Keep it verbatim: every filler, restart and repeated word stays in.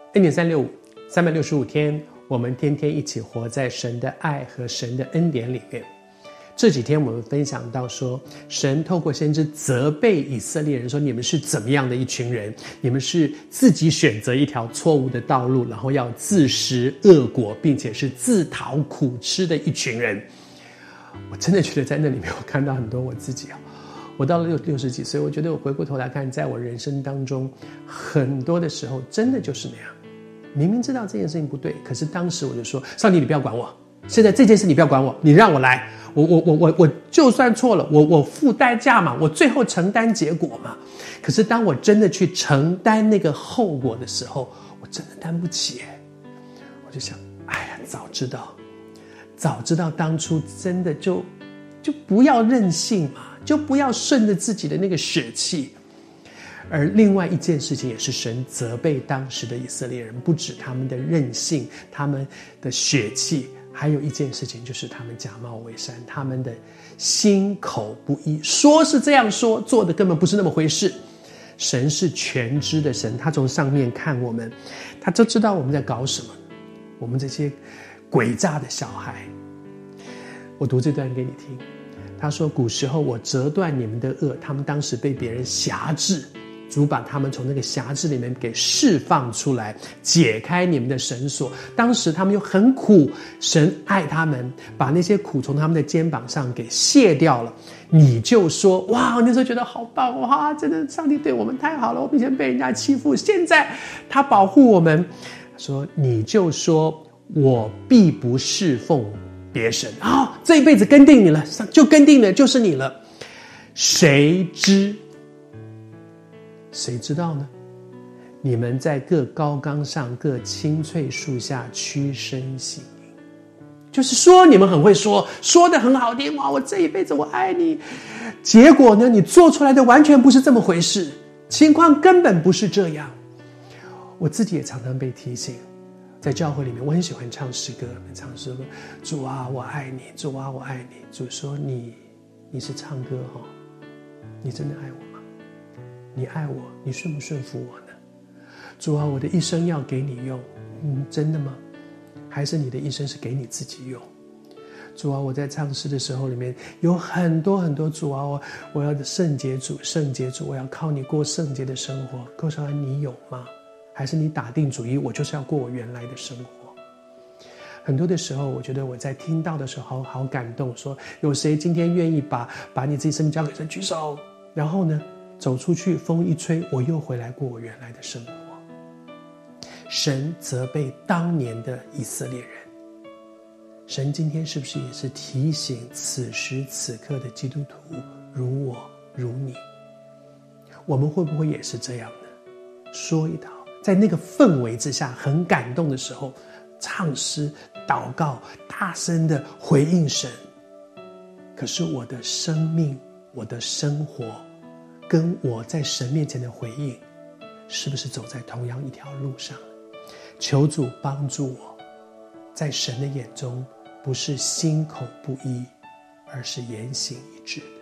恩典三六五，三百六十五天，我们天天一起活在神的爱和神的恩典里面。这几天我们分享到说，神透过先知责备以色列人说，你们是怎么样的一群人，你们是自己选择一条错误的道路，然后要自食恶果，并且是自讨苦吃的一群人。我真的觉得在那里面我看到很多我自己啊。我到了六六十几岁，我觉得我回过头来看，在我人生当中很多的时候真的就是那样，明明知道这件事情不对，可是当时我就说，上帝你不要管我，现在这件事你不要管我，你让我来，我我我我我就算错了，我我付代价嘛，我最后承担结果嘛。可是当我真的去承担那个后果的时候，我真的担不起。我就想，哎呀，早知道早知道当初真的就就不要任性嘛，就不要顺着自己的那个血气。而另外一件事情也是神责备当时的以色列人，不止他们的任性，他们的血气，还有一件事情就是他们假冒伪善，他们的心口不一，说是这样说，做的根本不是那么回事。神是全知的神，他从上面看我们，他就知道我们在搞什么，我们这些诡诈的小孩。我读这段给你听，他说，古时候我折断你们的恶，他们当时被别人辖制，主把他们从那个辖制里面给释放出来，解开你们的绳索。当时他们又很苦，神爱他们，把那些苦从他们的肩膀上给卸掉了。你就说，哇，那时候觉得好棒，哇，真的上帝对我们太好了，我们以前被人家欺负，现在他保护我们。说，你就说我必不侍奉别神，哦，这一辈子跟定你了，就跟定了，就是你了。谁知谁知道呢？你们在各高冈上、各青翠树下屈身行淫，就是说你们很会说，说得很好听，哇，我这一辈子我爱你。结果呢，你做出来的完全不是这么回事，情况根本不是这样。我自己也常常被提醒，在教会里面，我很喜欢唱诗歌，唱诗歌，主啊，我爱你，主啊，我爱你。主说，你你是唱歌哈、哦，你真的爱我吗？你爱我，你顺不顺服我呢？主啊，我的一生要给你用，嗯，真的吗？还是你的一生是给你自己用？主啊，我在唱诗的时候里面有很多很多主啊，我我要圣洁主，圣洁主，我要靠你过圣洁的生活。寇少安，你有吗？还是你打定主意，我就是要过我原来的生活？很多的时候，我觉得我在听到的时候好感动，说有谁今天愿意把把你自己生命交给神，举手。然后呢，走出去，风一吹，我又回来过我原来的生活。神责备当年的以色列人，神今天是不是也是提醒此时此刻的基督徒，如我如你，我们会不会也是这样呢？说一套，在那个氛围之下，很感动的时候，唱诗、祷告，大声的回应神。可是我的生命，我的生活，跟我在神面前的回应，是不是走在同样一条路上？求主帮助我，在神的眼中，不是心口不一，而是言行一致的。